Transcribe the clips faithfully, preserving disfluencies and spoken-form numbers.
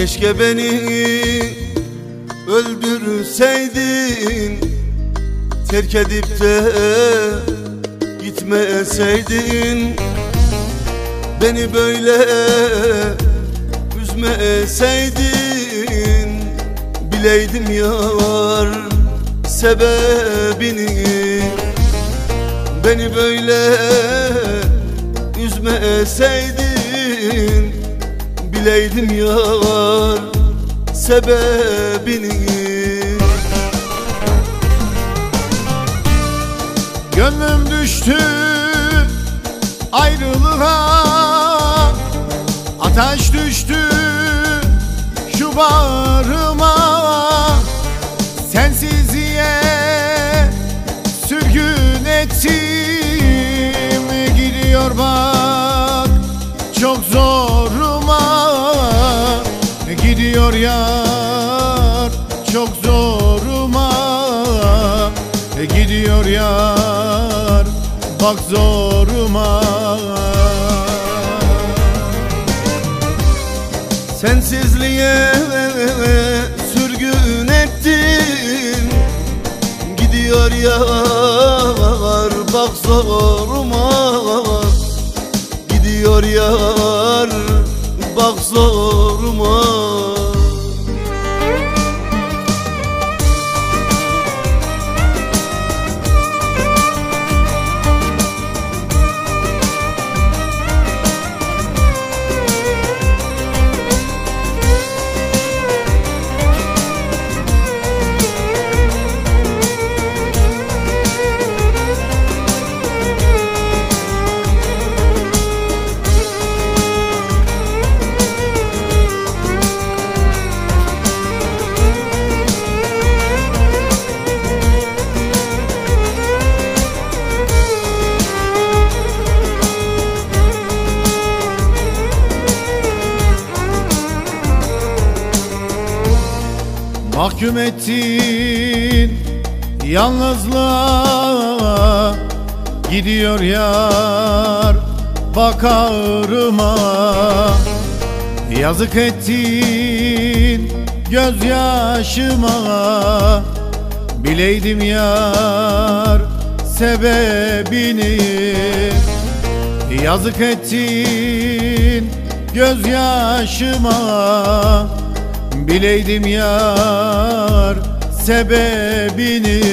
Keşke beni öldürseydin, terk edip de gitmeseydin. Beni böyle üzmeseydin, bileydim yar sebebini. Beni böyle üzmeseydin, bileydim yar sebebini. Gönlüm düştü ayrılığa, ateş düştü şu bağrıma. Sensizliğe sürgün ettim, gidiyor bak çok zoruma. Gidiyor yar çok zoruma, gidiyor yar bak zoruma. Sensizliğe sürgün ettin, gidiyor yar bak zoruma. Gidiyor yar bak zoruma. Mahkum ettin yalnızlığa, gidiyor yar bak ağrıma. Yazık ettin gözyaşıma, bileydim yar sebebini. Yazık ettin gözyaşıma, bileydim yar sebebini.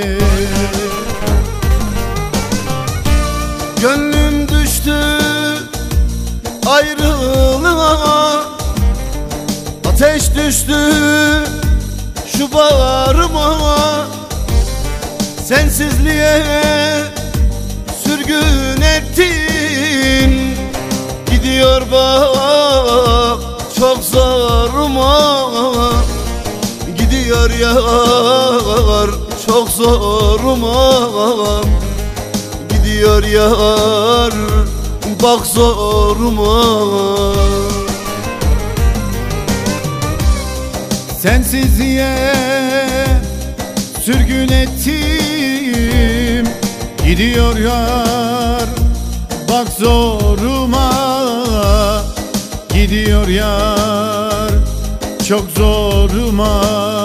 Gönlüm düştü ayrılığa, ateş düştü şu bağrıma. Sensizliğe sürgün ettin, gidiyor bak çok zoruma. Gidiyor yar çok zoruma. Gidiyor yar bak zoruma. Sensizliğe sürgün ettim, gidiyor yar bak zoruma. Gidiyor yar çok zoruma.